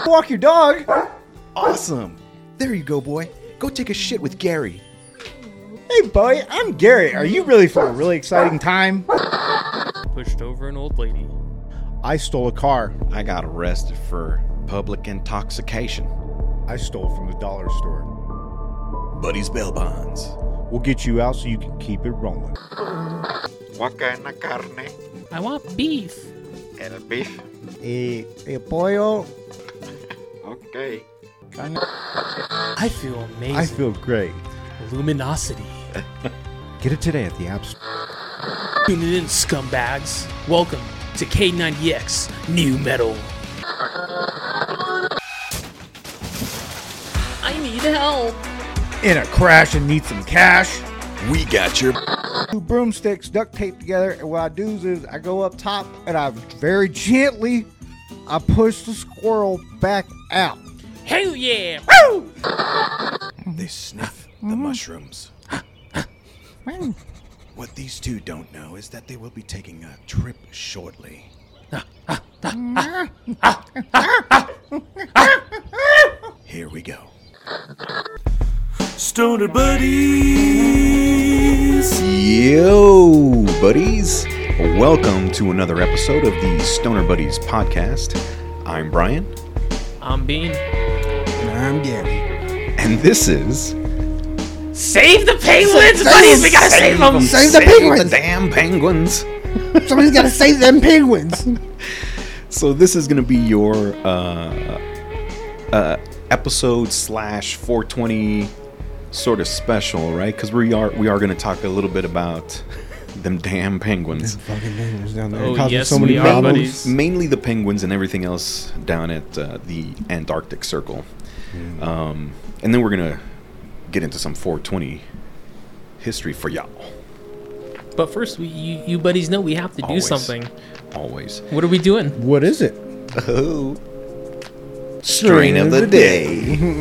Walk your dog. Awesome. There you go, boy. Go take a shit with Gary. Hey, boy, I'm Gary. Are you ready for a really exciting time? Pushed over an old lady. I stole a car. I got arrested for public intoxication. I stole from the dollar store. Buddy's bail bonds. We'll get you out so you can keep it rolling. What kind of carne? I want beef. El beef? Pollo. Okay. I feel amazing. I feel great. Luminosity. Get it today at the App Store. Tune it in, scumbags. Welcome to K90X New Metal. I need help. In a crash and need some cash. We got your... 2 broomsticks duct taped together, and what I do is I go up top and I very gently push the squirrel back out. Hell yeah! Woo! They sniff the mushrooms. What these two don't know is that they will be taking a trip shortly. Here we go. Stoner Buddies! Yo, buddies! Welcome to another episode of the Stoner Buddies podcast. I'm Brian. I'm Bean. And I'm Gary. And this is... Save the penguins, buddies! We gotta save them! Save the penguins! the damn penguins! Somebody's gotta save them penguins! So this is going to be your episode / 420 sort of special, right? Because we are going to talk a little bit about them damn penguins. Fucking penguins down there. Oh, Causing yes, so many we are, problems. buddies. Mainly the penguins and everything else down at the Antarctic Circle. And then we're going to get into some 420 history for y'all. But first, you buddies know we have to do Always. something. Always. What are we doing? What is it? Oh. Strain of the day.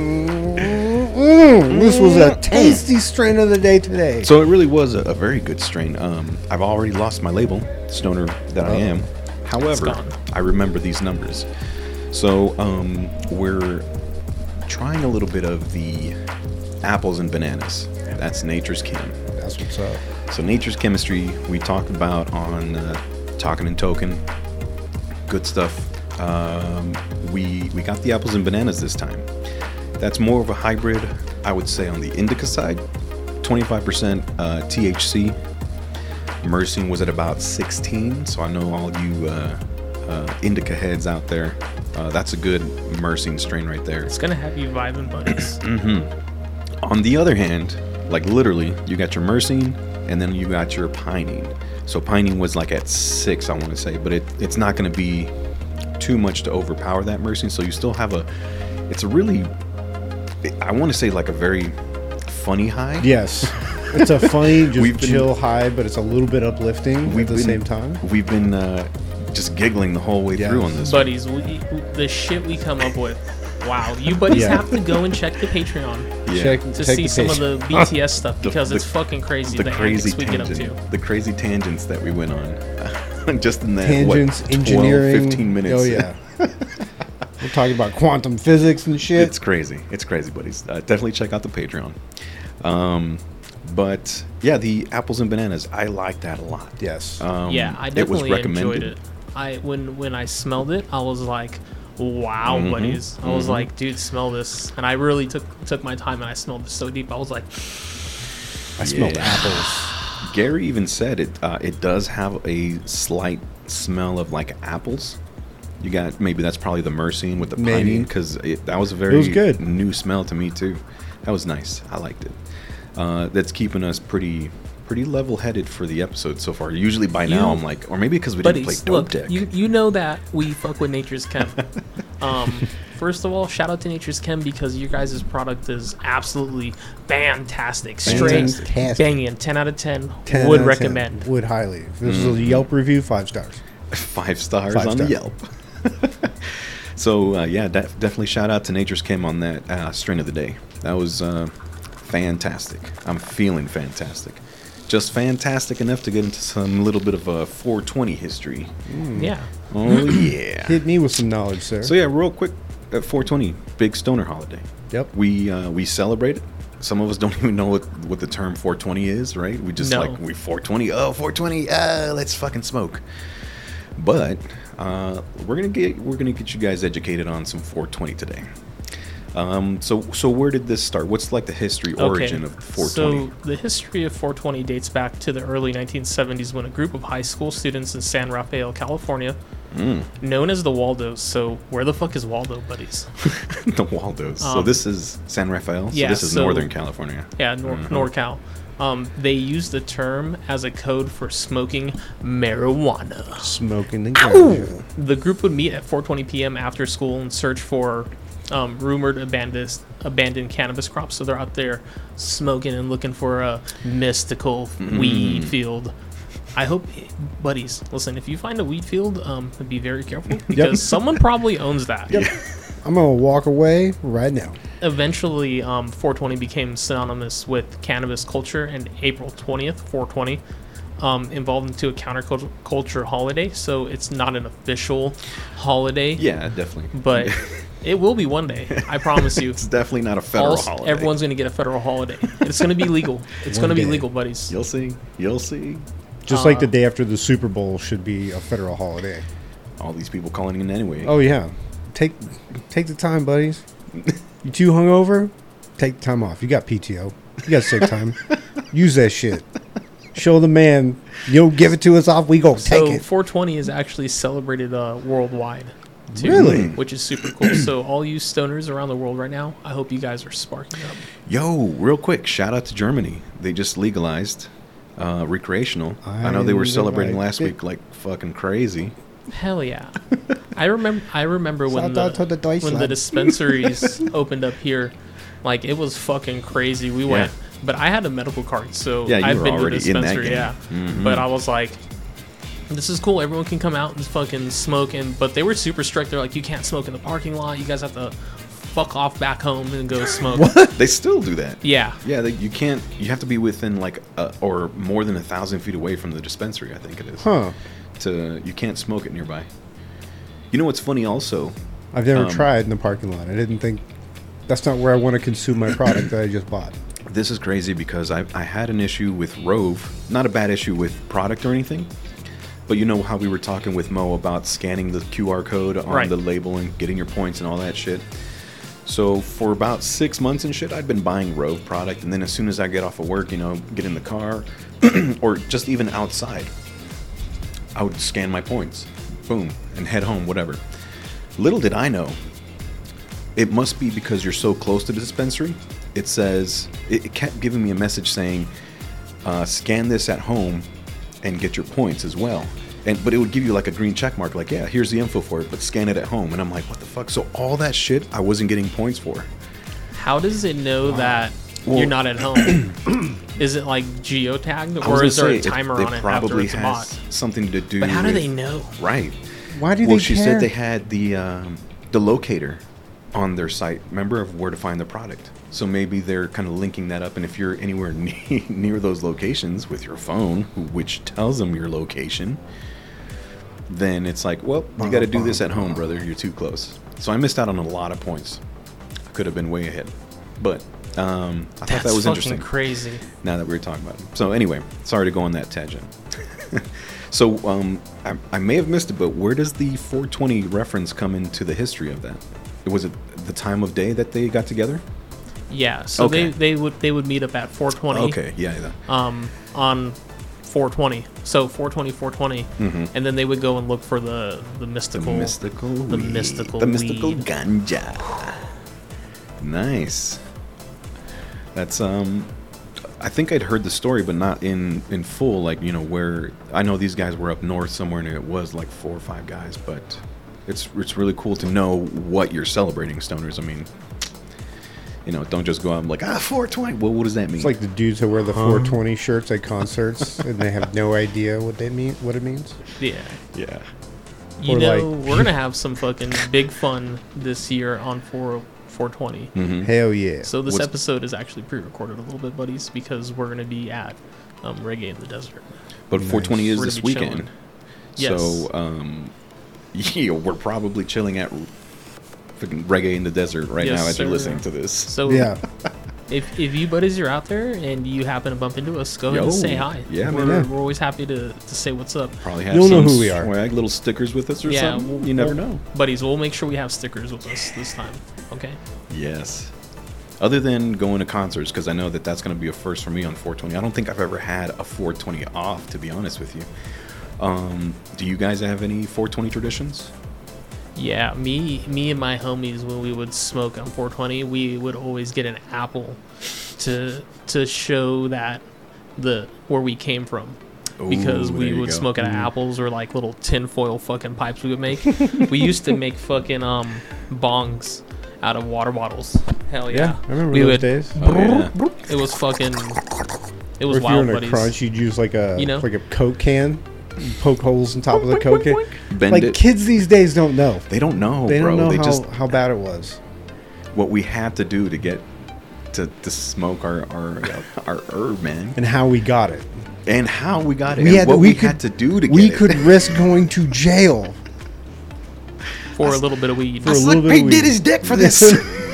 This was a tasty strain of the day today. So it really was a very good strain. I've already lost my label, stoner that I am. However, gone. I remember these numbers. So we're trying a little bit of the apples and bananas. That's Nature's Chem. That's what's up. So Nature's Chemistry, we talked about on Talking and Token. Good stuff. We got the apples and bananas this time. That's more of a hybrid, I would say, on the indica side. 25% THC. Myrcene was at about 16, so I know all you indica heads out there. That's a good Myrcene strain right there. It's gonna have you vibing, buddies. On the other hand, like literally, you got your Myrcene, and then you got your pinene. So pinene was like at 6, I want to say, but it's not going to be too much to overpower that Myrcene. So you still have it's a really, I want to say like a very funny high. Yes. It's a funny, just chill high, but it's a little bit uplifting at the same time. We've been just giggling the whole way through on this. Buddies, the shit we come up with. Wow, you buddies have to go and check the Patreon Yeah. to see some of the BTS stuff because it's fucking crazy. The crazy antics we get up to. the crazy tangents that we went on. Just in that, Tangents, 12, engineering. 15 minutes. Oh, yeah. We're talking about quantum physics and shit. It's crazy, buddies. Definitely check out the Patreon. But yeah, the apples and bananas, I like that a lot. Yes. Yeah, I definitely enjoyed it. When I smelled it, I was like, wow, buddies. I was like, dude, smell this. And I really took my time and I smelled it so deep. I was like, I smelled apples. Gary even said it does have a slight smell of like apples. You got, maybe that's probably the Myrcene with the pinene, because that was a very good. new smell to me too. That was nice. I liked it. That's keeping us pretty level-headed for the episode so far. Usually by now I'm like, or maybe because we didn't play Dope Deck. You know that we fuck with Nature's Chem. First of all, shout out to Nature's Chem because your guys' product is absolutely fantastic. Straight banging. 10 out of 10. Would recommend. 10. Would highly. If this is a Yelp review, 5 stars. 5 stars on the Yelp. So yeah, definitely shout out to Nature's Chem on that strain of the day. That was fantastic. I'm feeling fantastic. Just fantastic enough to get into some little bit of a 420 history. Yeah. Oh yeah. Hit me with some knowledge, sir. So yeah, real quick 420, big stoner holiday. Yep. We celebrate it. Some of us don't even know what the term 420 is, right? We just we 420. Oh, 420. Let's fucking smoke. But we're gonna get you guys educated on some 420 today. So where did this start? What's like the history origin of 420? So the history of 420 dates back to the early 1970s when a group of high school students in San Rafael, California, known as the Waldos. So where the fuck is Waldo, buddies? The Waldos. So this is San Rafael? Yeah, so this is Northern California. Yeah, NorCal. They used the term as a code for smoking marijuana. Smoking the ganja. The group would meet at 4:20 p.m. after school and search for rumored abandoned cannabis crops. So they're out there smoking and looking for a mystical weed field. I hope, buddies, listen, if you find a weed field, be very careful because someone probably owns that. Yep. I'm going to walk away right now. Eventually, 420 became synonymous with cannabis culture, and April 20th, 420, evolved into a counterculture holiday. So it's not an official holiday. Yeah, definitely. But it will be one day. I promise you. It's definitely not a federal holiday. Everyone's going to get a federal holiday. It's going to be legal. It's going to be legal, buddies. You'll see. You'll see. Just like the day after the Super Bowl should be a federal holiday. All these people calling in anyway. Oh, yeah. Take the time, buddies. You too hungover? Take the time off. You got PTO. You got sick time. Use that shit. Show the man. You'll give it to us off. We go take it. 420 is actually celebrated worldwide. Too, really? Which is super cool. So all you stoners around the world right now, I hope you guys are sparking up. Yo, real quick, shout out to Germany. They just legalized recreational. I know they were celebrating last week like fucking crazy. Hell yeah. I remember when when the dispensaries opened up here, like it was fucking crazy. We went, but I had a medical card, so I've been to the dispensary, But I was like, this is cool. Everyone can come out and fucking smoke, but they were super strict. They're like, you can't smoke in the parking lot. You guys have to fuck off back home and go smoke. What? They still do that. Yeah. Yeah, you can't. You have to be within like or more than 1,000 feet away from the dispensary. I think it is. Huh. You can't smoke it nearby. You know what's funny? Also, I've never tried in the parking lot. I didn't think that's not where I want to consume my product that I just bought. This is crazy because I had an issue with Rove. Not a bad issue with product or anything. But you know how we were talking with Mo about scanning the QR code on the label and getting your points and all that shit. So for about 6 months and shit, I'd been buying Rove product. And then as soon as I get off of work, get in the car or just even outside, I would scan my points. Boom. And head home, whatever. Little did I know, it must be because you're so close to the dispensary. It says, it kept giving me a message saying, scan this at home and get your points as well. But it would give you like a green check mark, like, yeah, here's the info for it, but scan it at home. And I'm like, what the fuck? So all that shit I wasn't getting points for. How does it know that you're not at home? Is it like geotagged, or is there a timer on it after it's bought? Something to do. But how do they know? Right. Why do they care? Well, she said they had the locator on their site. Remember, of where to find the product. So maybe they're kind of linking that up. And if you're anywhere near those locations with your phone, which tells them your location, then it's like, well, you got to do this at home, brother. You're too close. So I missed out on a lot of points. I could have been way ahead. But I thought that was interesting. Crazy. Now that we were talking about it. So anyway, sorry to go on that tangent. So I may have missed it, but where does the 420 reference come into the history of that? Was it the time of day that they got together? Yeah. So they would meet up at 420. Okay. Yeah. On 420. So 420, and then they would go and look for the mystical ganja. Nice. That's I think I'd heard the story, but not in full. Like, where I know these guys were up north somewhere, and it was like 4 or 5 guys. But it's really cool to know what you're celebrating, stoners. I mean, don't just go out and like 420. Well, what does that mean? It's like the dudes who wear the 420 shirts at concerts, and they have no idea what it means. Yeah. Yeah. We're gonna have some fucking big fun this year on 420. Mm-hmm. Hell yeah. So this episode is actually pre-recorded a little bit, buddies, because we're going to be at Reggae in the Desert. But 420 is this weekend. Chilling. Yes. So we're probably chilling at Fucking reggae in the desert right Yes, now as you're sir. listening to this. So Yeah. if you buddies are out there and you happen to bump into us, go ahead and Yo. say hi. Yeah, we're, man. we're always happy to say what's up. Probably have You'll know some who we are. swag, little stickers with us or Yeah, something. You never know. Buddies, we'll make sure we have stickers with us this time. Okay. Yes. Other than going to concerts, because I know that that's going to be a first for me on 420. I don't think I've ever had a 420 off, to be honest with you. Do you guys have any 420 traditions? Yeah, me and my homies, when we would smoke on 420, we would always get an apple to show that where we came from. Because Ooh, we there you would go. smoke out of apples or like little tinfoil fucking pipes we would make. We used to make fucking bongs out of water bottles. Hell yeah. Yeah, I remember we those would, days. Oh, yeah. It was fucking. It Or was if you're wild, in a buddies. crunch, you'd use like a You know? like a Coke can, poke holes on top of the Coke can. Bend Like it. kids these days don't know. They don't know, They bro. don't know They how, just how bad it was. what we had to do to get to smoke our herb, man, And how we got it. and how we got it, We and had- what we we could- had to do to get We it. could risk going to jail For a little bit of weed. for a little bit of weed. dick for this.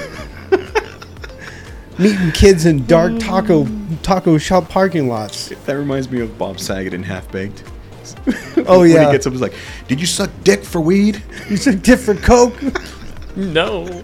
Meeting kids in dark taco shop parking lots. That reminds me of Bob Saget in Half Baked. Oh When yeah, he gets up, he's like, "Did you suck dick for weed?" you said different Coke. No.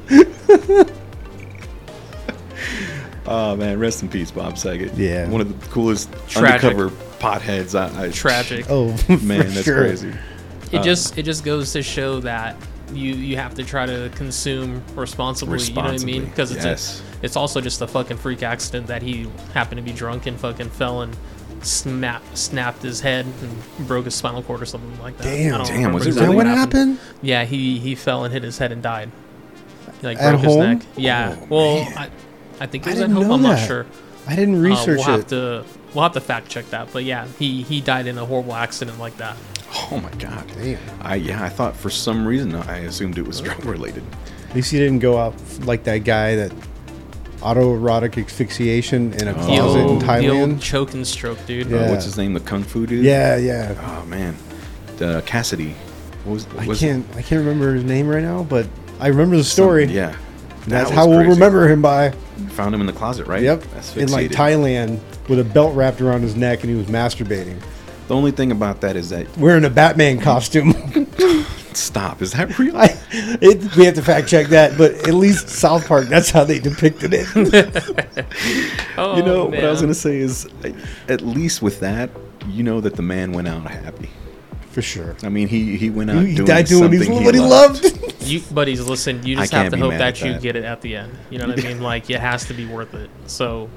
Oh man, rest in peace, Bob Saget. Yeah. one of the coolest Tragic. undercover potheads. Tragic. Oh Man, for that's sure. crazy. It just goes to show that you have to try to consume responsibly. You know what I mean? Because Yes. it's also just a fucking freak accident that he happened to be drunk and fucking fell and snapped his head and broke his spinal cord or something like that. Damn. I don't Damn, remember was it Is that exactly what happened? Yeah, he fell and hit his head and died. He, like At broke his home? neck. Yeah. Oh, well, man. I think it I was at didn't home. know I'm not that. sure. I didn't research We'll have to fact check that. But yeah, he died in a horrible accident like that. Oh my god. Damn. I thought for some reason I assumed it was drug related. At least he didn't go out like that guy that autoerotic asphyxiation in a The closet in old Thailand. choke and stroke, dude. Yeah. What's his name? The Kung Fu dude. Yeah. Oh man, Cassidy. What I was can't remember his name right now, but I remember the story. Yeah. That's That how was we'll crazy. remember him by. Found him in the closet, right? Yep. In like Asphyxiated. Thailand with a belt wrapped around his neck and he was masturbating. The only thing about that is that Wearing a Batman costume. stop. Is that real? We have to fact check that, but at least South Park, that's how they depicted it. Oh, You know what I was man. gonna say is, at least with that, you know that the man went out happy. For sure. I mean, he went out He doing died doing something what he loved. You buddies, listen. You I just have can't to be hope mad that at you that. get it at the end. You know what I mean? Like it has to be worth it. So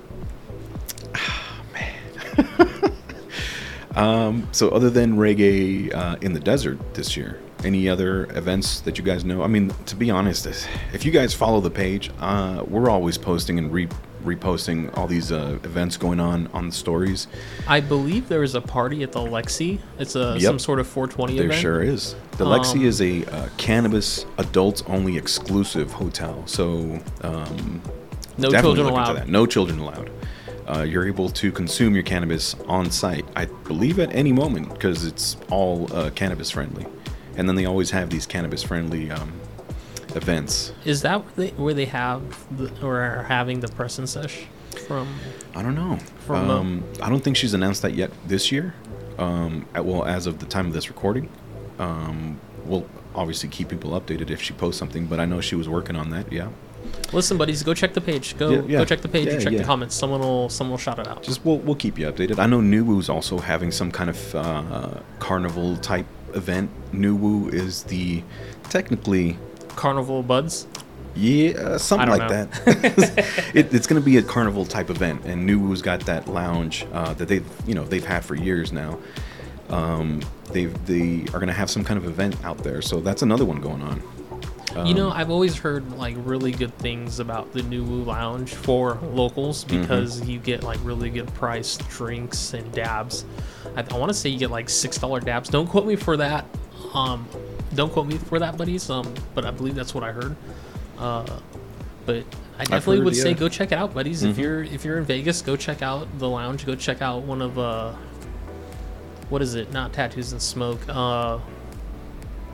So other than reggae in the desert this year, any other events that you guys know? I mean, to be honest, if you guys follow the page, we're always posting and reposting all these events going on the stories. I believe there is a party at the Lexi. It's Yep. some sort of 420 There event. sure is. The Lexi is a cannabis adults only exclusive hotel. So No definitely children look into allowed. that. No children allowed. You're able to consume your cannabis on site, I believe, at any moment because it's all cannabis friendly. And then they always have these cannabis friendly events. Is that where they have or are having the press and sesh from? I don't know. From, I don't think she's announced that yet this year. Well, as of the time of this recording, we'll obviously keep people updated if she posts something. But I know she was working on that. Yeah. Listen, buddies, go check the page. Go Yeah. go check the page. Yeah, and check yeah. the comments. Someone will shout it out. Just we'll keep you updated. I know Nuwu's also having some kind of carnival type event. Nuwu is the technically. Carnival Buds. Yeah, something I like don't that. It's going to be a carnival type event, and Nuwu's got that lounge that they've had for years now. They are going to have some kind of event out there, so that's another one going on. I've always heard like really good things about the Nuwu Lounge for locals because you get like really good priced drinks and dabs. I want to say you get like $6 dabs. Don't quote me for that. Don't quote me for that, buddies. But I believe that's what I heard. But I definitely heard, would say yeah. go check it out, buddies. If you're in Vegas, go check out the lounge. Go check out one of what is it? Not Tattoos and Smoke.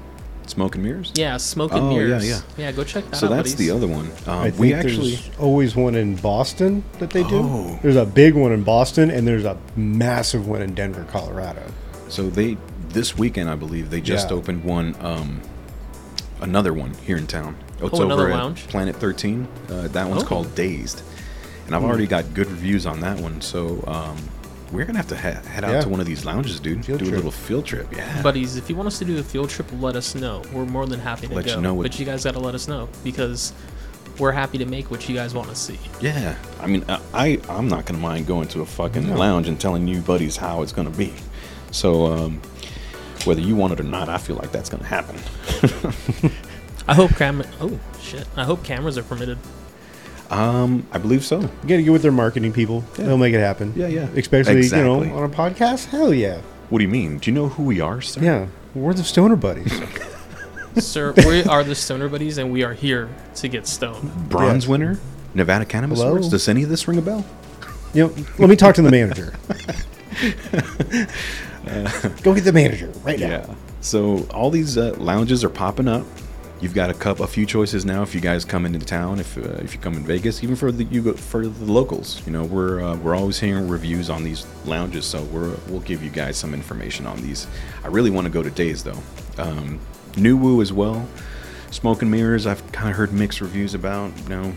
Smoke and Mirrors. Yeah, Smoke and Oh, yeah, Mirrors. yeah. Yeah, go check that So out, that's buddies. the other one. I think We actually. there's always one in Boston that they do. Oh. There's a big one in Boston, and there's a massive one in Denver, Colorado. So this weekend, I believe, they just Yeah. opened one, another one here in town. It's another over at lounge? Planet 13. That one's Oh. called Dazed, and I've already got good reviews on that one. So we're gonna have to head out Yeah. to one of these lounges, dude. Field do a trip. little field trip. Yeah, Buddies, if you want us to do a field trip, let us know. We're more than happy to Let go. you know what- But you guys got to let us know because we're happy to make what you guys want to see. yeah. I mean, I'm not gonna mind going to a fucking lounge and telling you buddies how it's gonna be. So whether you want it or not, I feel like that's gonna happen. I hope I hope cameras are permitted. I believe so. You got to get with their marketing people. Yeah. They'll make it happen. Yeah, yeah. Especially, Exactly. on a podcast. Hell yeah. What do you mean? Do you know who we are, sir? Yeah. We're the Stoner Buddies. Sir, we are the Stoner Buddies, and we are here to get stoned. Bronze Yes. winner, Nevada Cannabis Hello? Awards. Does any of this ring a bell? Let me talk to the manager. Go get the manager right now. Yeah. So all these lounges are popping up. You've got a few choices now. If you guys come into town, if you come in Vegas, even for the locals, we're always hearing reviews on these lounges. So we'll give you guys some information on these. I really want to go to Days though. New Woo as well. Smoke and Mirrors. I've kind of heard mixed reviews about.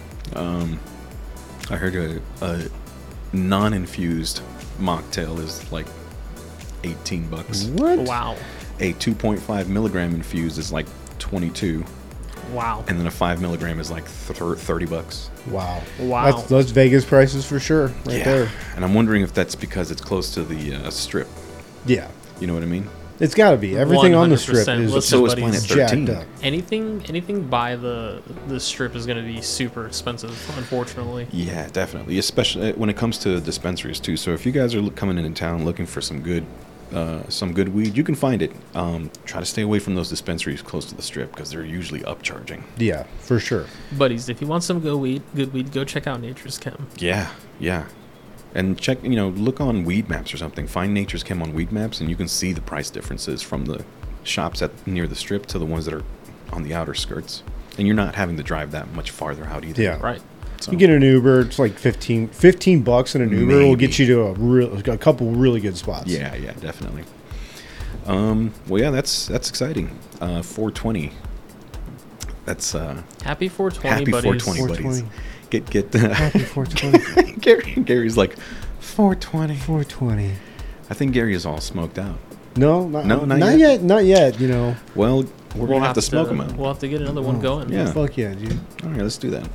I heard a non-infused mocktail is like $18. What? Wow. A 2.5 milligram infused is like 22, Wow. and then a 5 milligram is like $30. Wow. Wow. That's Vegas prices for sure. Right there. And I'm wondering if that's because it's close to the strip. Yeah. You know what I mean? It's got to be. Everything on the strip 100%. is Listen, So is buddies, Planet jacked 13. up. Anything by the strip is going to be super expensive, unfortunately. Yeah, definitely. Especially when it comes to dispensaries too. So if you guys are coming into town looking for some good weed, you can find it. Try to stay away from those dispensaries close to the strip because they're usually upcharging. Yeah, for sure. Buddies, if you want some good weed, go check out Nature's Chem. Yeah, yeah. And check, look on Weed Maps or something. Find Nature's Chem on Weed Maps, and you can see the price differences from the shops near the strip to the ones that are on the outer skirts. And you're not having to drive that much farther out either. Yeah. Right. So, You get an Uber, it's like $15 in an Uber will Maybe. get you to a couple really good spots. yeah, definitely. Well, yeah, that's exciting. 420. That's Happy 420, happy buddies. 420, buddies. 420. Get Happy 420. Gary's like 420. 420. I think Gary is all smoked out. No, not not yet. yet. Not yet. Well, we're gonna have to smoke them out. We'll have to get another one going. Yeah. Fuck yeah, dude. All right, let's do that.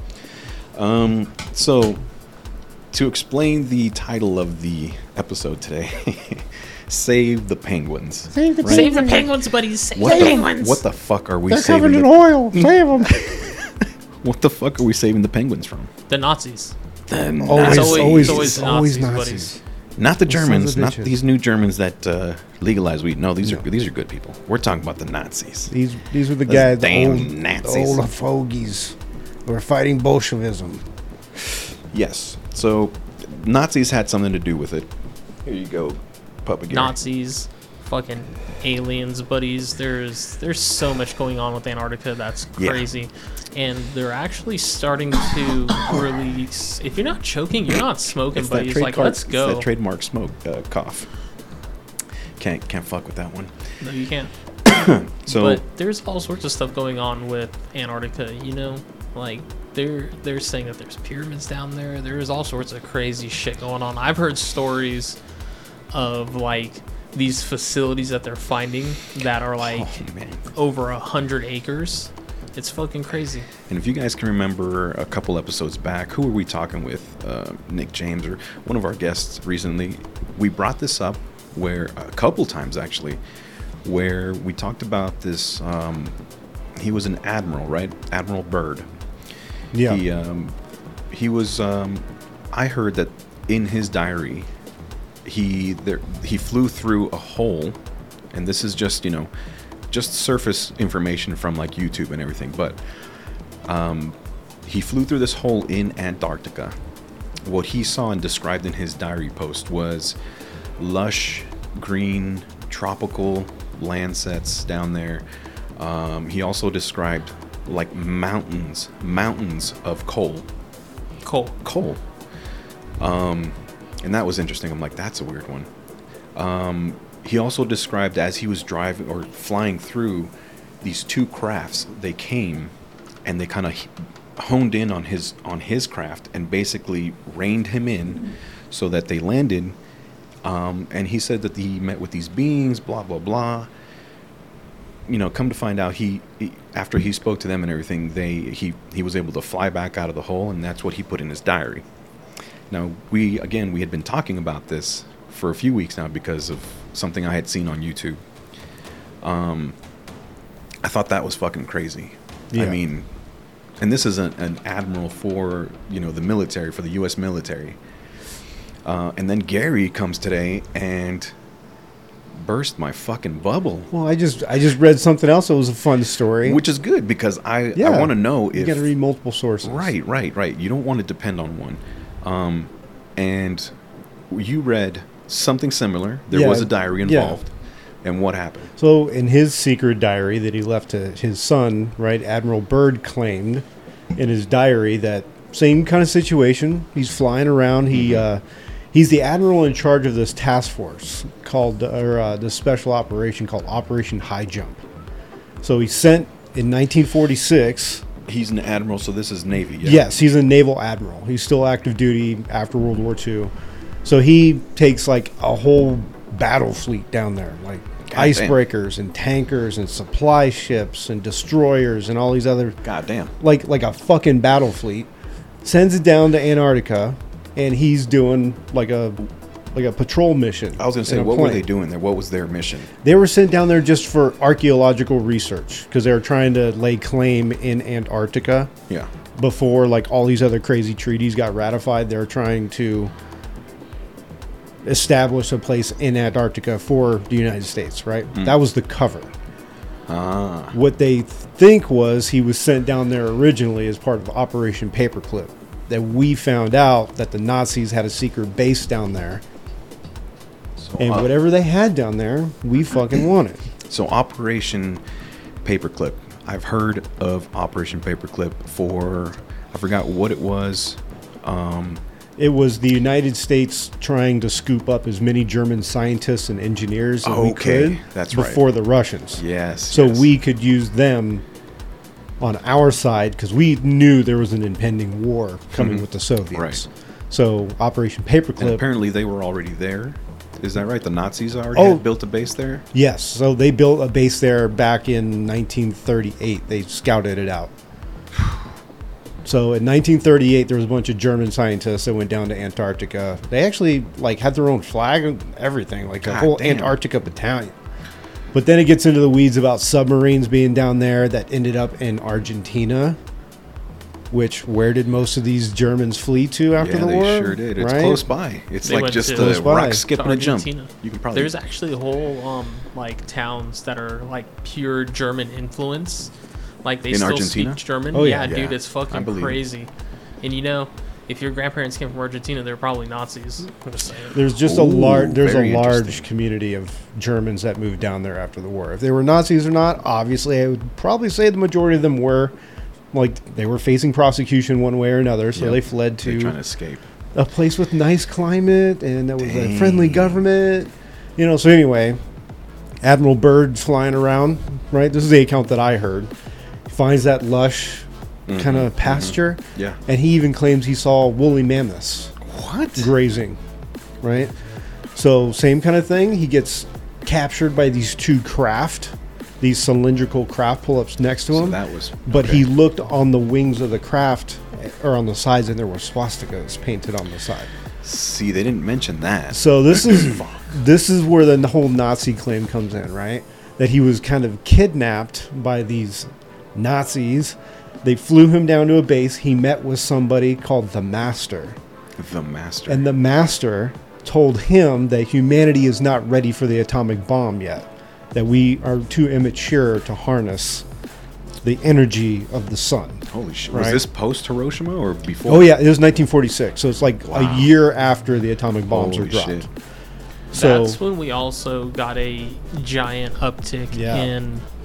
So, to explain the title of the episode today, Save the Penguins. Save the Right. Save the penguins, buddies. Save What the the, penguins. what the fuck are we They're saving? covered in The, oil. Save them. what the fuck are we saving the penguins from? The Nazis. Then It's always always Nazis, Nazis. buddies. not the Sons Germans, of not bitches. these new Germans that legalize weed. No, these No. are good people. We're talking about the Nazis. These were the Those guys, the damn old, Nazis. old fogies who were fighting Bolshevism. Yes. So Nazis had something to do with it. Here you go, Papa Gary. Nazis, fucking aliens, buddies. There's so much going on with Antarctica that's Yeah. crazy, and they're actually starting to release. If you're not choking, you're not smoking, It's that buddies. Like, let's it's go. that trademark smoke cough. Can't fuck with that one. No, you can't. So But there's all sorts of stuff going on with Antarctica. Like they're saying that there's pyramids down there. There's all sorts of crazy shit going on. I've heard stories of like these facilities that they're finding that are like oh, man. over 100 acres. It's fucking crazy. And if you guys can remember a couple episodes back, who were we talking with? Nick James or one of our guests recently. We brought this up where a couple times actually, where we talked about this. He was an admiral, right? Admiral Byrd. Yeah. He was. I heard that in his diary, he flew through a hole, and this is just just surface information from like YouTube and everything, but he flew through this hole in Antarctica. What he saw and described in his diary post was lush, green, tropical landsets down there. He also described like mountains of coal. Coal. And that was interesting. I'm like, that's a weird one. He also described as he was driving or flying through these two crafts, they came and they kind of honed in on his craft and basically reined him in so that they landed. And he said that he met with these beings, blah, blah, blah. You know, come to find out, he after he spoke to them and everything, he was able to fly back out of the hole, and that's what he put in his diary. Now, we had been talking about this for a few weeks now because of something I had seen on YouTube. I thought that was fucking crazy. Yeah. I mean, and this is an admiral for, you know, the military, for the U.S. military. And then Gary comes today and burst my fucking bubble. Well, I just read something else that was a fun story. Which is good because I want to know if... You got to read multiple sources. Right. You don't want to depend on one. And you read something similar. There was a diary involved. And what happened? So in his secret diary that he left to his son, right, Admiral Byrd claimed in his diary that same kind of situation. He's flying around. He's the admiral in charge of this task force called, this special operation called Operation High Jump. So he sent in 1946. He's an admiral, so this is Navy. Yeah? Yes, he's a naval admiral. He's still active duty after World War II. So he takes like a whole battle fleet down there, like icebreakers and tankers and supply ships and destroyers and all these other like a fucking battle fleet, sends it down to Antarctica, and he's doing like a patrol mission. I was gonna say, what were they doing there? What was their mission? They were sent down there just for archaeological research because they were trying to lay claim in Antarctica. Yeah. Before like all these other crazy treaties got ratified, they were trying to establish a place in Antarctica for the United States, right? That was the cover. What they think was he was sent down there originally as part of Operation Paperclip. That we found out that the Nazis had a secret base down there. And whatever they had down there, we fucking wanted. So Operation Paperclip. I've heard of Operation Paperclip for, I forgot what it was. It was the United States trying to scoop up as many German scientists and engineers as we could before the Russians. Yes. So we could use them on our side because we knew there was an impending war coming with the Soviets. Right. So Operation Paperclip. And apparently they were already there. Is that right? The Nazis already had built a base there? Yes. So they built a base there back in 1938. They scouted it out. So in 1938, there was a bunch of German scientists that went down to Antarctica. They actually like had their own flag and everything, like a whole Antarctica battalion. But then it gets into the weeds about submarines being down there that ended up in Argentina. Which, where did most of these Germans flee to after the war? Yeah, they sure did. It's close by. It's like just a rock, skip, and a jump. You can probably. There's actually whole like towns that are like pure German influence. Like they still speak German. Oh yeah, dude, it's fucking crazy. And you know, if your grandparents came from Argentina, they're probably Nazis. I'm just saying. There's just a large community of Germans that moved down there after the war. If they were Nazis or not, obviously, I would probably say the majority of them were. Like they were facing prosecution one way or another, so they fled to trying to escape a place with nice climate and that was a friendly government. You know, so anyway, Admiral Byrd's flying around, right? This is the account that I heard. He finds that lush kind of pasture. Yeah. And he even claims he saw woolly mammoths. What? Grazing. Right? So same kind of thing. He gets captured by these two craft. These cylindrical craft pull-ups next to him. But he looked on the wings of the craft or on the sides, and there were swastikas painted on the side. See, they didn't mention that. So this is where the whole Nazi claim comes in, right? That he was kind of kidnapped by these Nazis. They flew him down to a base. He met with somebody called the Master. The Master. And the Master told him that humanity is not ready for the atomic bomb yet. That we are too immature to harness the energy of the sun. Holy shit. Right? Was this post Hiroshima or before? Oh, yeah. It was 1946. So it's like a year after the atomic bombs were dropped. Shit. So that's when we also got a giant uptick in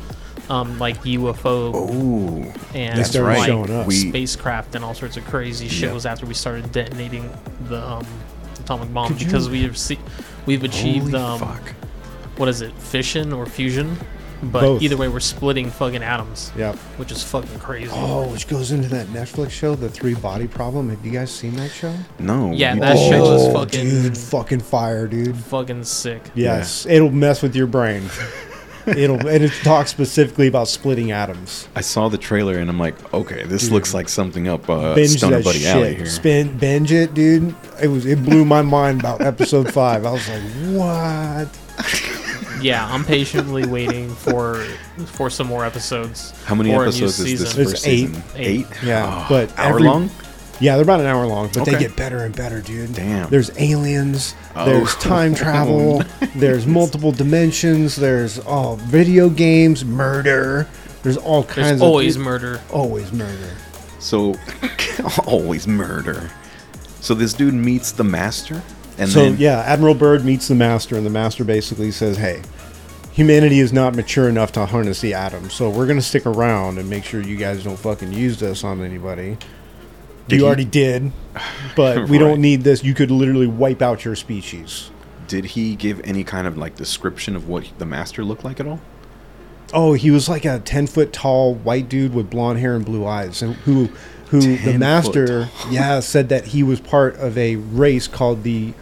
like UFO Oh, and They started like showing up. spacecraft and all sorts of crazy shit Yeah. was after we started detonating the atomic bomb Could you- because we've achieved holy fuck. what is it, fission or fusion? But Both. either way, we're splitting fucking atoms, Yep. which is fucking crazy. Oh, which goes into that Netflix show, The 3-Body Problem. Have you guys seen that show? No. Yeah, you that did. show is Oh, fucking- dude, fucking fire, dude. Fucking sick. Yes, it'll mess with your brain. And it talks specifically about splitting atoms. I saw the trailer and I'm like, okay, this Dude. looks like something up Binge Stoner that Buddy Alley shit. here. Binge it, dude. It blew my mind about episode 5. I was like, what? Yeah, I'm patiently waiting for some more episodes. How many or a new episodes is this season. It's first 8. season? 8. Yeah, Oh, but hour every- long? Yeah, they're about an hour long, but they Okay. get better and better, dude. Damn. There's aliens. Oh. There's time travel. There's multiple dimensions. There's video games, murder. There's all kinds There's of always murder. always murder. So, always murder. So this dude meets the master, and So then yeah, Admiral Byrd meets the master, and the master basically says, "Hey, humanity is not mature enough to harness the atom, so we're gonna stick around and make sure you guys don't fucking use this on anybody. Did You he- already did, but we Right. don't need this. You could literally wipe out your species." did he give any kind of like description of what the master looked like at all? Oh, he was like a 10-foot tall white dude with blonde hair and blue eyes, and who 10 the master, foot said that he was part of a race called the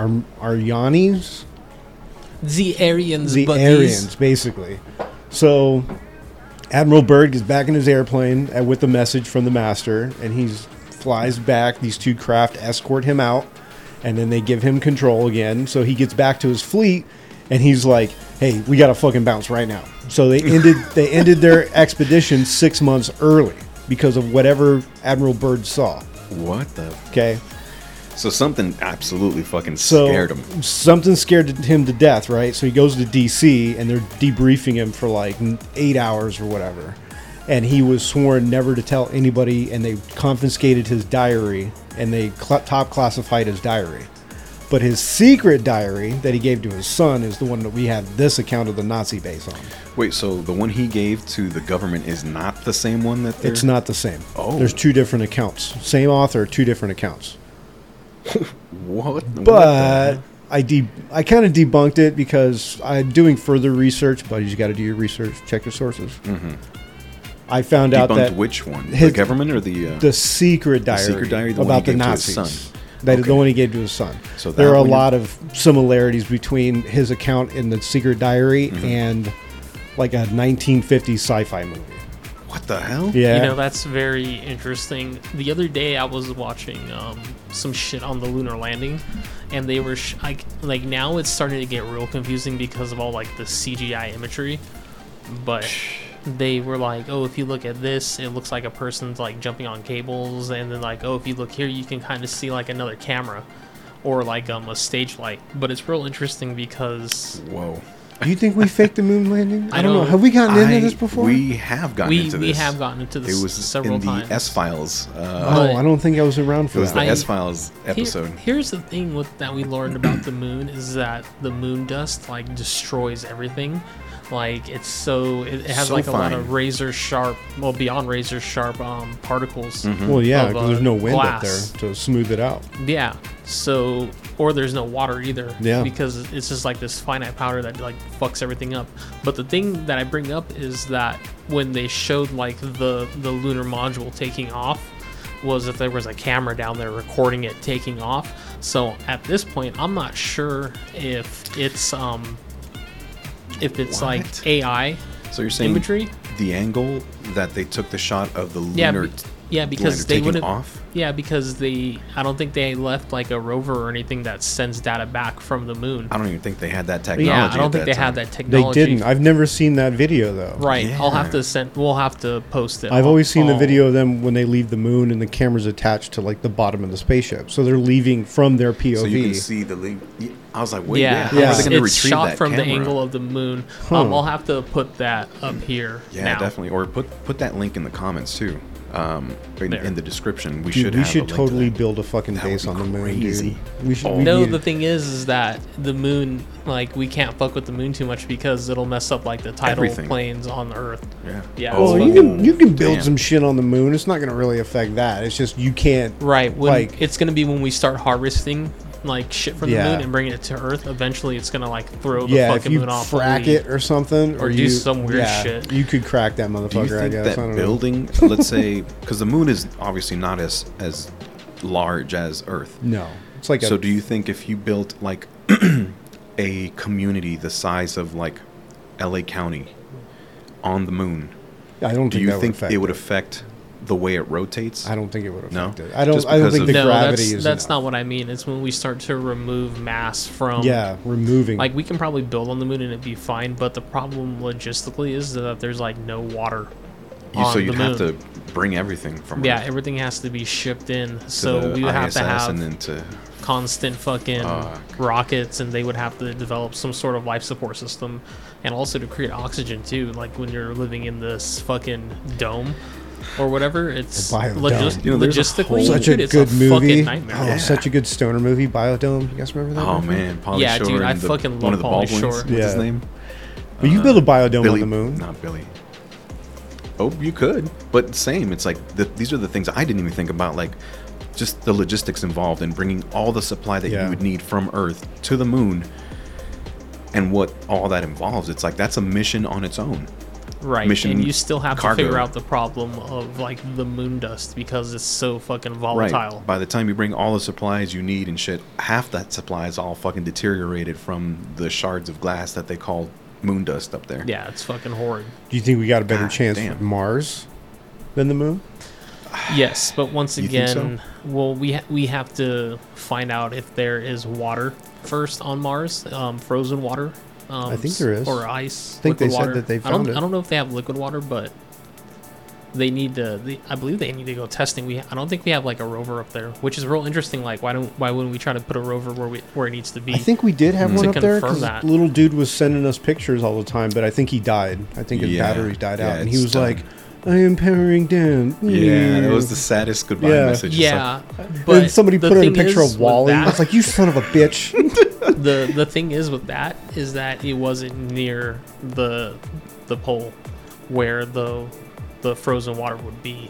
Aryanis. The Aryans, The buddies. Aryans, basically. So Admiral Byrd gets back in his airplane with the message from the master, and he flies back. These two craft escort him out, and then they give him control again. So he gets back to his fleet, and he's like, "Hey, we gotta fucking bounce right now." So they ended their expedition 6 months early because of whatever Admiral Byrd saw. What the? Okay. So something absolutely fucking So scared him. something scared him to death, right? So he goes to DC, and they're debriefing him for like 8 hours or whatever. And he was sworn never to tell anybody, and they confiscated his diary, and they top classified his diary. But his secret diary that he gave to his son is the one that we have this account of the Nazi base on. Wait, so the one he gave to the government is not the same one that they're... It's not the same. Oh. There's 2 different accounts. Same author, 2 different accounts. What? But I kind of debunked it because I'm doing further research. But you got to do your research, check your sources. Mm-hmm. I found out Debunked that which one? his- The government or the... the secret diary, secret diary, the one about he the gave to his Nazis. son. That Okay. the one he gave to his son. So there that are a one lot of similarities between his account in the secret diary Mm-hmm. and like a 1950s sci-fi movie. What the hell? Yeah, You know, that's very interesting. The other day, I was watching some shit on the lunar landing, and they were like now it's starting to get real confusing because of all like the CGI imagery. But they were like, oh, if you look at this, it looks like a person's like jumping on cables, and then like, oh, if you look here, you can kind of see like another camera or like a stage light. But it's real interesting because Whoa. Do you think we faked the moon landing? I don't know. don't- Have we gotten into this before? We have gotten into this. we have gotten into this It was several in the times. S-Files. Oh, I don't think I was around It for was the that. S-Files episode. Here's the thing that we learned about the moon is that the moon dust like destroys everything. Like it has So like a lot fine. of razor sharp, well beyond razor sharp particles. Mm-hmm. Well, yeah, of, because there's no wind glass. up there to smooth it out. Yeah. So or there's no water either. Yeah. Because it's just like this finite powder that like fucks everything up. But the thing that I bring up is that when they showed like the lunar module taking off, was if there was a camera down there recording it taking off. So at this point, I'm not sure if it's like What? AI So you're saying imagery. the angle that they took the shot of the Yeah, lunar because lander they taking wouldn't. off? Yeah, because I don't think they left like a rover or anything that sends data back from the moon. I don't even think they had that technology. Yeah, I don't at think they that had time. that They technology. didn't. I've never seen that video though. Right. I'll have Yeah. to send. We'll have to post it. I've on- always seen the on- video of them when they leave the moon and the camera's attached to like the bottom of the spaceship. So they're leaving from their POV. So you can see the link. I was like, wait, Yeah, how are it's- they going to it's retrieve shot that from the camera? angle of the moon. Huh. I'll have to put that up here. Yeah, now. definitely. Or put that link in the comments too. in the description. We Dude, should we have a should link to totally that. build a fucking That base would on be the moon, crazy. dude. We should. Oh. we No, need- the thing is that the moon, like, we can't fuck with the moon too much because it'll mess up like the tidal Everything. planes on Earth. Yeah. Yeah, Oh, Well, it's you can build damn. some shit on the moon. It's not going to really affect that. It's just you can't. Right. When Like- it's gonna be when we start harvesting like shit from Yeah. the moon and bringing it to Earth. Eventually, it's gonna like throw the Yeah, if fucking you moon off. frack the it or something, or do you, some weird yeah, shit. you could crack that Do you motherfucker. I think guess. I that don't building, let's say, because the moon is obviously not as large as Earth. know. No, it's like So do you think if you built like a community the size of like LA County on the moon, I don't do think you that think would affect it would affect the way it rotates? I don't think it would No? affect it. I don't. Just I don't because think of- the no, gravity that's, is. that's enough. not what I mean. It's when we start to remove mass from. Yeah, removing. Like we can probably build on the moon and it'd be fine, but the problem logistically is that there's like no water. So on you'd the have moon. to bring everything from Yeah, Earth everything has to be shipped in. to So the we would have ISS to have and then to constant fucking Fuck. rockets, and they would have to develop some sort of life support system, and also to create oxygen too. Like when you're living in this fucking dome or whatever, it's A biodome. You know, there's a logistically, whole- such dude, a it's good fucking movie. nightmare. Oh, Yeah. such a good stoner movie, Biodome. You guys remember that? Oh movie? man, Pauly Yeah, Shore dude, I and the, fucking one love of the Pauly Baldwins. Shore. What's his Yeah. name? But you build a biodome Billy, on the moon. Not Billy. Oh, you could, but same. It's like these are the things I didn't even think about, like just the logistics involved in bringing all the supply that Yeah. you would need from Earth to the moon, and what all that involves. It's like that's a mission on its own. Right, Mission and you still have cargo. to figure out the problem of like the moon dust because it's so fucking volatile. Right. By the time you bring all the supplies you need and shit, half that supply is all fucking deteriorated from the shards of glass that they call moon dust up there. Yeah, it's fucking horrid. Do you think we got a better God chance damn. with Mars than the moon? Yes, but once You think so? again, well, we have to find out if there is water first on Mars, frozen water. I think there is. or ice. I think liquid they said water. that they I found don't, it. I don't know if they have liquid water, but they need to. I believe they need to go testing. I don't think we have like a rover up there, which is real interesting. Like, why wouldn't we try to put a rover where it needs to be? I think we did have To one up there confirm because that. little dude was sending us pictures all the time, but I think he died. I think his Yeah. batteries died Yeah, out, and he it's was done. like, "I am powering down." Yeah, that was the saddest goodbye Yeah. message. It's yeah, And but somebody the put in a thing picture is of with Wally. I that- was like, "You son of a bitch!" the thing is with that is that it wasn't near the pole where the frozen water would be.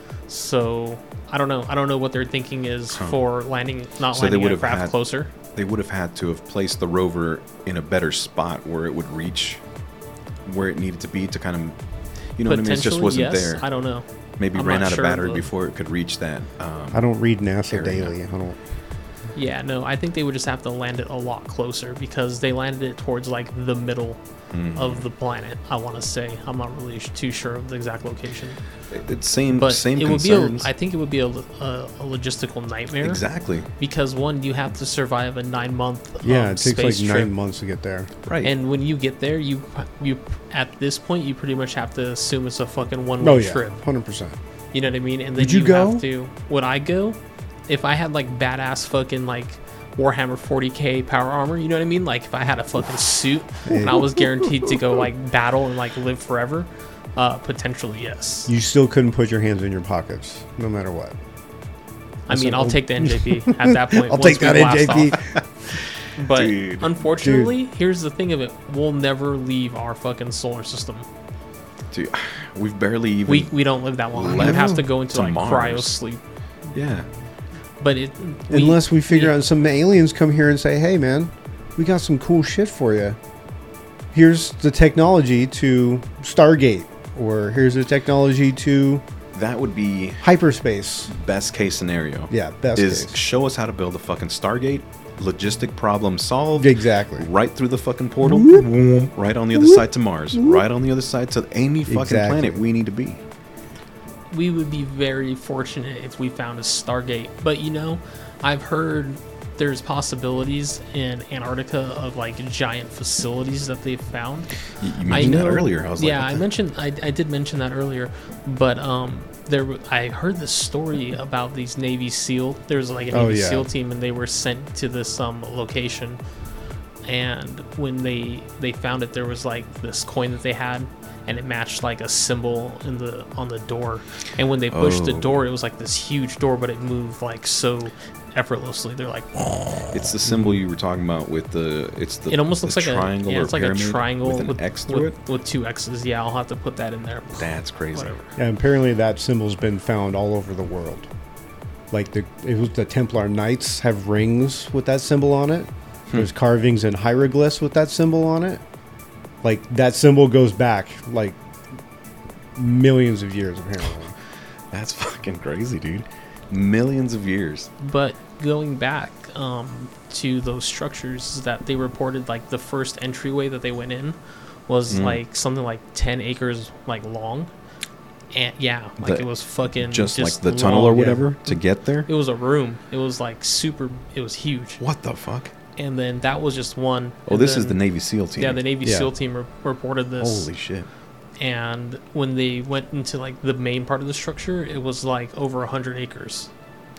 So I don't know what their thinking is for landing So they landing would a have craft had- closer. They would have had to have placed the rover in a better spot where it would reach where it needed to be to kind of, you know what I mean? It just Potentially, wasn't yes. there. I don't know. Maybe I'm ran not out sure, of battery but- before it could reach that. I don't read NASA Area. daily. I don't. Yeah, no, I think they would just have to land it a lot closer because they landed it towards like the middle Mm-hmm. of the planet. I want to say I'm not really too sure of the exact location, It's same but same it would concerns. be. I think it would be a logistical nightmare. Exactly. Because one, you have to survive a 9-month Yeah, it takes like space 9 trip. months to get there. Right. And when you get there, you at this point you pretty much have to assume it's a fucking one-way Oh yeah, trip. 100%. You know what I mean? And then Would you go? have to. Would I go? If I had like badass fucking like Warhammer 40k power armor, you know what I mean? Like if I had a fucking suit and I was guaranteed to go like battle and like live forever, potentially yes. You still couldn't put your hands in your pockets, no matter what. I mean, I'll old- take the NJP at that point. I'll once take we that blast NJP. off. But Dude. unfortunately, here's the thing of it: we'll never leave our fucking solar system. Dude, we've barely even. We don't live that long. We left would have to go into to like Mars. cryo sleep. Yeah. But Unless we figure out some aliens come here and say, "Hey, man, we got some cool shit for you. Here's the technology to Stargate, or here's the technology to That would be hyperspace." best case scenario. Yeah, best is case. show us how to build a fucking Stargate, logistic problem solved. Exactly. Right through the fucking portal, boom, right on the other side to Mars, right on the other side to any fucking Exactly. planet we need to be. we would be very fortunate if we found a Stargate. But you know, I've heard there's possibilities in Antarctica of like giant facilities that they've found. You mentioned that earlier. I was yeah, like, I what the- mentioned I did mention that earlier, but I heard this story about these Navy SEAL. There was like a Oh, Navy yeah. SEAL team, and they were sent to this location. And when they found it, there was like this coin that they had, and it matched like a symbol on the door. And when they pushed the door, it was like this huge door, but it moved like so effortlessly. They're like, It's the symbol you were talking about with the. it almost looks like triangle. it's like a triangle with an X through it. with two X's. Yeah, I'll have to put that in there. That's crazy. Whatever. And apparently that symbol's been found all over the world. Like it was the Templar Knights have rings with that symbol on it. There's carvings and hieroglyphs with that symbol on it. Like that symbol goes back like millions of years apparently. That's fucking crazy, dude. Millions of years. But going back to those structures that they reported, like the first entryway that they went in was like something like 10 acres like long. And yeah, like it was fucking just like the tunnel or whatever to get there. It was a room. It was like it was huge. What the fuck? And then that was just one. Oh, this is the Navy SEAL team. Yeah, the Navy SEAL team reported this. Holy shit. And when they went into like the main part of the structure, it was like over 100 acres.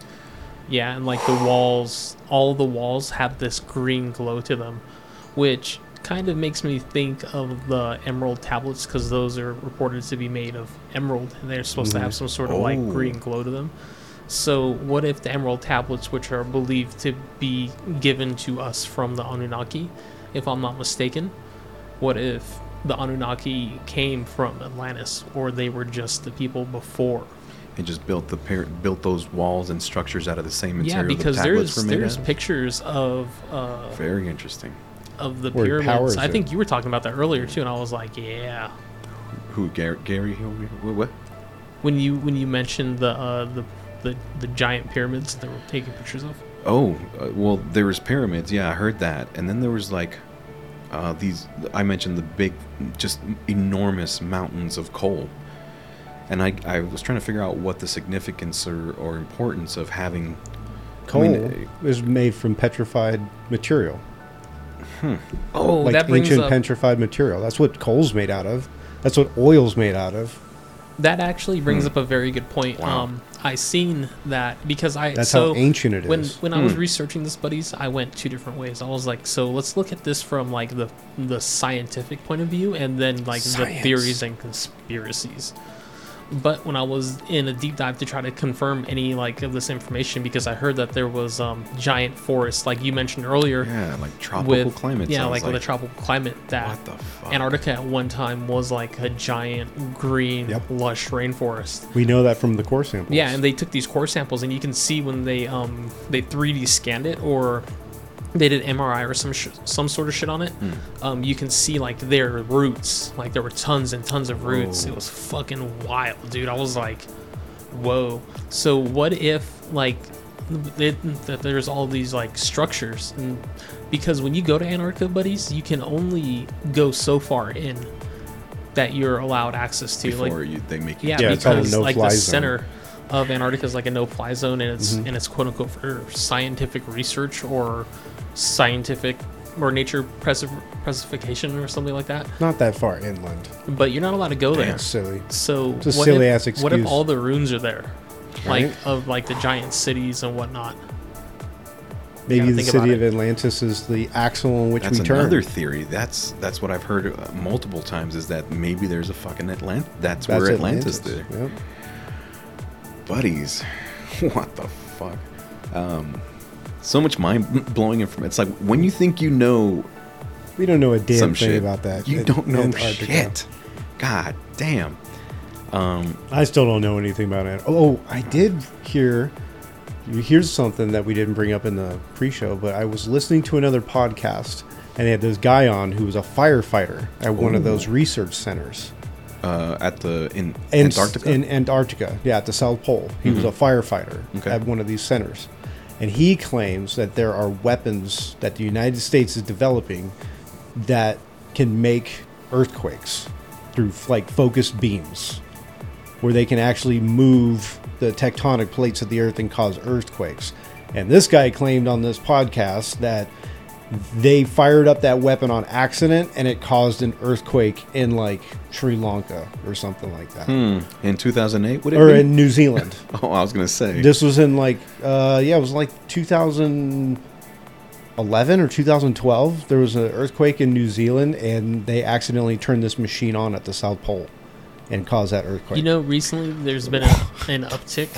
Yeah, and like the walls, all the walls have this green glow to them, which kind of makes me think of the emerald tablets, because those are reported to be made of emerald, and they're supposed to have some sort of like green glow to them. So what if the emerald tablets, which are believed to be given to us from the Anunnaki, if I'm not mistaken, what if the Anunnaki came from Atlantis, or they were just the people before? And just built those walls and structures out of the same material. Yeah, because the tablets were made there's out of? pictures of Very interesting. of the Where it pyramids. powers I think it. you were talking about that earlier too, and I was like, yeah. Who? Gary? What? When you mentioned the giant pyramids that were taking pictures of. Oh, well, there was pyramids. Yeah, I heard that. And then there was like these. I mentioned the big, just enormous mountains of coal. And I was trying to figure out what the significance or importance of having Coal I mean, is made from petrified material. Oh, Like that brings ancient up. petrified material. That's what coal's made out of. That's what oil's made out of. That actually brings up a very good point. Wow. I seen that because That's how ancient it is. When I was researching this, buddies, I went two different ways. I was like, so let's look at this from like the scientific point of view, and then like the Science. theories and conspiracies. But when I was in a deep dive to try to confirm any like of this information, because I heard that there was giant forests, like you mentioned earlier, yeah, like tropical climate. yeah, sounds like with the tropical climate, that What the fuck? Antarctica at one time was like a giant green, Yep. lush rainforest. We know that from the core samples. Yeah, and they took these core samples, and you can see when they 3D scanned it, or they did MRI or some sort of shit on it. You can see like their roots, like there were tons and tons of roots. Whoa. It was fucking wild, dude. I was like, whoa. So what if like that there's all these like structures, and because when you go to Antarctica, buddies, you can only go so far in that you're allowed access to. before Like, they make you. yeah, Yeah, it's called a because like the no-fly zone. center of Antarctica is like a no-fly zone, and it's quote unquote for scientific research or scientific or nature preservation or something like that. Not that far inland. But you're not allowed to go there. That's silly. So It's a what silly-ass what if excuse. all the ruins are there, like Right. of like the giant cities and whatnot? Maybe gotta the think about city of it. Atlantis is the axle on which That's we turn. another theory. That's what I've heard multiple times. Is that maybe there's a fucking Atlantis? That's That's where Atlantis is. Yep. Buddies, what the fuck? So much mind blowing information. It's like when you think you know We don't know a damn some thing shit about that. you don't know Antarctica. shit. God damn. I still don't know anything about it. Oh, I did hear. Here's something that we didn't bring up in the pre-show, but I was listening to another podcast, and they had this guy on who was a firefighter at one of those research centers In in Antarctica. In Antarctica, yeah, at the South Pole. He was a firefighter Okay. at one of these centers, and he claims that there are weapons that the United States is developing that can make earthquakes through like focused beams, where they can actually move the tectonic plates of the earth and cause earthquakes. And this guy claimed on this podcast that they fired up that weapon on accident and it caused an earthquake in like Sri Lanka or something like that. In 2008, would it Or be? in New Zealand. Oh, I was gonna say. This was in like, it was like 2000. 2011 or 2012, there was an earthquake in New Zealand, and they accidentally turned this machine on at the South Pole and caused that earthquake. You know, recently there's been an uptick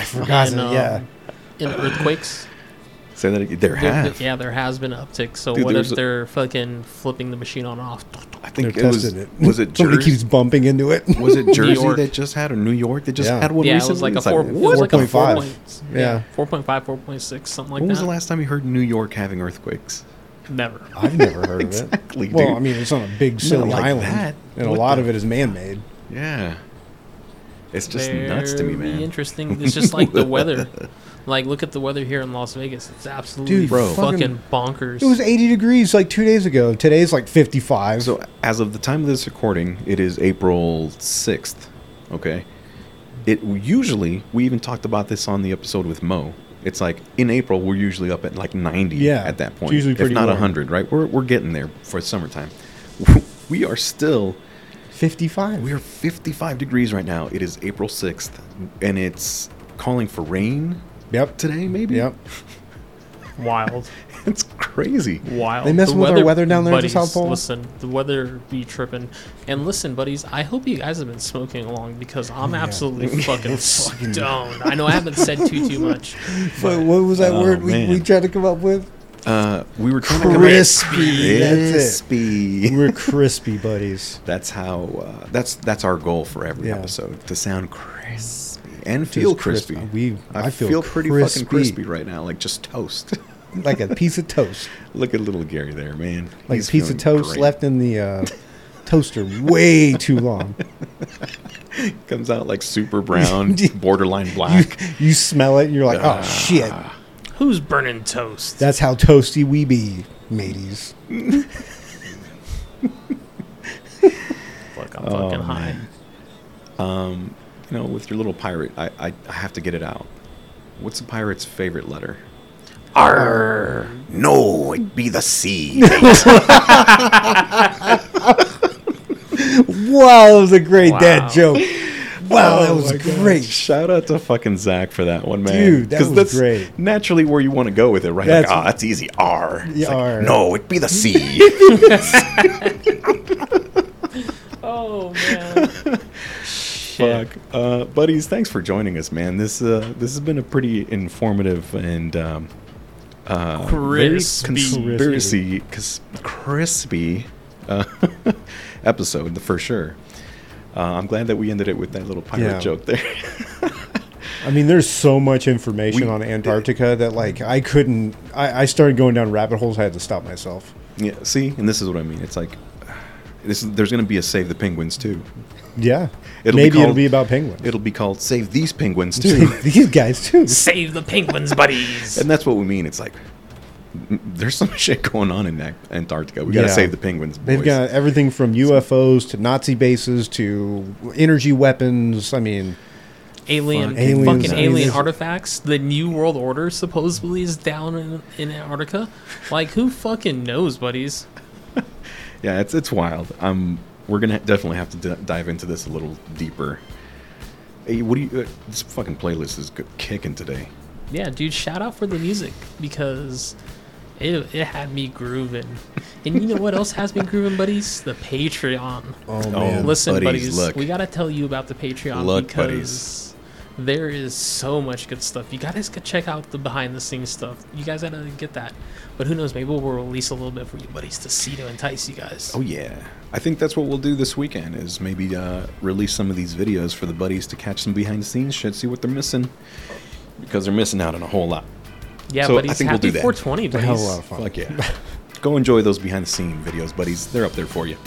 in earthquakes. Say that again. There have. Yeah, there has been an uptick. So Dude, what if they're fucking flipping the machine on and off? I think They're it was. testing it. Was it Somebody Jersey? keeps bumping into it. Was it Jersey York. that just had, or New York that just Yeah. had one Yeah, recently? it was like a It's 4. It was like a 4.5. Yeah. 4.5, 4.6, something like When that. was the last time you heard New York having earthquakes? Never. I've never heard of Exactly, it. Well, dude. I mean, it's on a big silly like island, that. and a What lot the- of it is man-made. Yeah. It's just nuts to me, Very man. interesting. It's just like the weather. Like, look at the weather here in Las Vegas. It's absolutely Dude, bro. fucking bonkers. It was 80 degrees like 2 days ago. Today's like 55. So, as of the time of this recording, it is April 6th. Okay. It usually, we even talked about this on the episode with Mo. It's like in April, we're usually up at like 90 Yeah, at that it's point. usually if pretty not warm. 100, right? We're getting there for summertime. We are still, 55. we are 55 degrees right now. It is April 6th, and it's calling for rain Yep. today, maybe? Yep. wild. It's crazy. Wild. They messing The with our weather down there at the buddies, South Pole? Listen, the weather be tripping. And listen, buddies, I hope you guys have been smoking along because I'm yeah. absolutely fucking stoned. I know I haven't said too much. But what was that Oh, word we man. tried to come up with? We were trying to come up Crispy. That's it. crispy. We're crispy buddies. That's how. That's our goal for every Yeah. episode, to sound crispy and feel Just crisp. crispy. I feel pretty crispy. fucking crispy right now, like just toast. Like a piece of toast. Look at little Gary there, man. Like He's a piece of feeling toast great. left in the toaster way too long. Comes out like super brown, borderline black. You smell it, and you're like, oh, shit. Who's burning toast? That's how toasty we be, mateys. Fuck, I'm fucking high. You know, with your little pirate, I have to get it out. What's a pirate's favorite letter? Arr. No, it'd be the C. Wow, that was a great Wow. dad joke. Wow, that was my God. great. Shout out to fucking Zach for that one, man. Dude, that 'Cause was that's great. naturally where you want to go with it, right? That's- Like, that's easy. R. It's Yeah, like, R. No, it'd be the C. Oh, man. Shit. Fuck. Buddies, thanks for joining us, man. This has been a pretty informative and very Crispy. crispy episode, for sure. I'm glad that we ended it with that little pirate Yeah. joke there. I mean, there's so much information We- on Antarctica that, like, I couldn't. I started going down rabbit holes. I had to stop myself. Yeah, see, and this is what I mean. It's like there's going to be a Save the Penguins too. Yeah. It'll be Maybe it'll called- be about penguins. It'll be called Save These Penguins too. These guys, too. Save the penguins, buddies. And that's what we mean. It's like there's some shit going on in Antarctica. We got to Yeah. save the penguins. Boys. They've got everything from UFOs to Nazi bases to energy weapons. I mean, Alien, Aliens, fucking alien aliens. artifacts. The New World Order supposedly is down in Antarctica. Like, who fucking knows, buddies? Yeah, it's wild. We're gonna definitely have to dive into this a little deeper. Hey, what do you? This fucking playlist is kicking today. Yeah, dude, shout out for the music because it had me grooving. And you know what else has me grooving, buddies? The Patreon. oh, man. Listen, buddies, buddies, look. we got to tell you about the Patreon Look, because buddies. there is so much good stuff. You guys could check out the behind the scenes stuff. You guys got to get that. But who knows, maybe we'll release a little bit for you buddies to see to entice you guys. Oh yeah, I think that's what we'll do this weekend. Is maybe release some of these videos for the buddies to catch some behind the scenes shit, see what they're missing, because they're missing out on a whole lot. Yeah, So, I buddies, think we'll happy do that. 420, It's a hell of a buddies. lot of fun. Fuck yeah. Go enjoy those behind the scene videos, buddies. They're up there for you.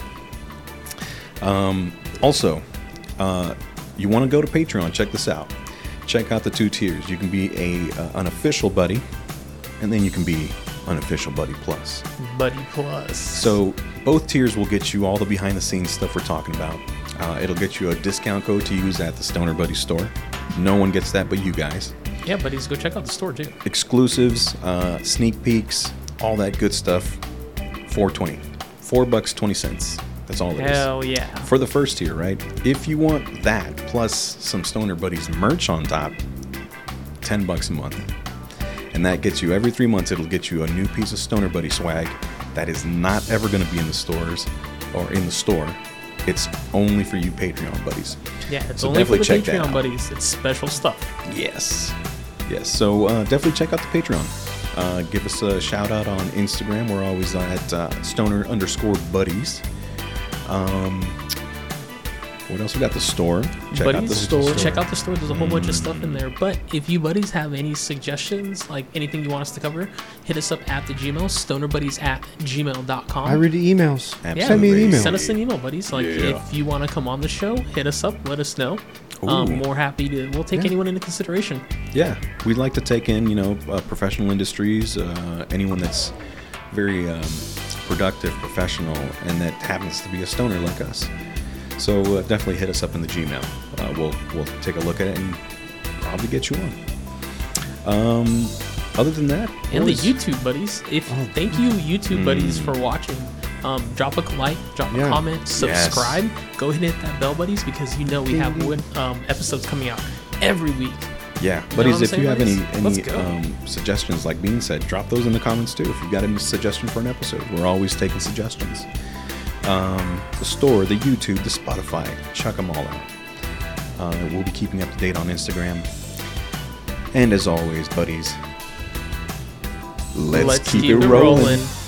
Also, you want to go to Patreon, check this out. Check out the 2 tiers. You can be an official buddy, and then you can be unofficial buddy plus. Buddy Plus. So both tiers will get you all the behind the scenes stuff we're talking about. It'll get you a discount code to use at the Stoner Buddy store. No one gets that but you guys. Yeah, buddies, go check out the store, too. Exclusives, sneak peeks, all that good stuff. $4.20. $4.20. That's all it is. Hell yeah. For the first tier, right? If you want that plus some Stoner Buddies merch on top, $10 a month. And that gets you every 3 months. It'll get you a new piece of Stoner Buddy swag that is not ever going to be in the stores or in the store. It's only for you Patreon buddies. Yeah, it's So only for the definitely check that Patreon out. buddies. It's special stuff. Yes. Yes. So definitely check out the Patreon. Give us a shout out on Instagram. We're always at stoner_buddies. What else? We got the store. Check out Buddies the store. Check out the store. There's a whole bunch of stuff in there. But if you buddies have any suggestions, like anything you want us to cover, hit us up at the Gmail, stonerbuddies@gmail.com. I read the emails. Yeah, Send me an email. Send us an email, buddies. Like Yeah. if you want to come on the show, hit us up. Let us know. Ooh. More happy to. We'll take anyone into consideration. Yeah, we'd like to take in, professional industries, anyone that's very productive, professional, and that happens to be a stoner like us. So definitely hit us up in the Gmail. We'll take a look at it and probably get you on. Other than that, And the boys, YouTube buddies. Thank you, YouTube buddies, for watching. Drop a like, drop a Yeah. comment, subscribe. Go ahead and hit that bell, buddies, because you know we have episodes coming out every week. yeah, what buddies, I'm if you saying, have buddies? any Let's go. suggestions, like Bean said, drop those in the comments too. If you've got any suggestion for an episode, we're always taking suggestions. The store, the YouTube, the Spotify, check them all out. We'll be keeping up to date on Instagram. And as always, buddies, let's keep it rolling.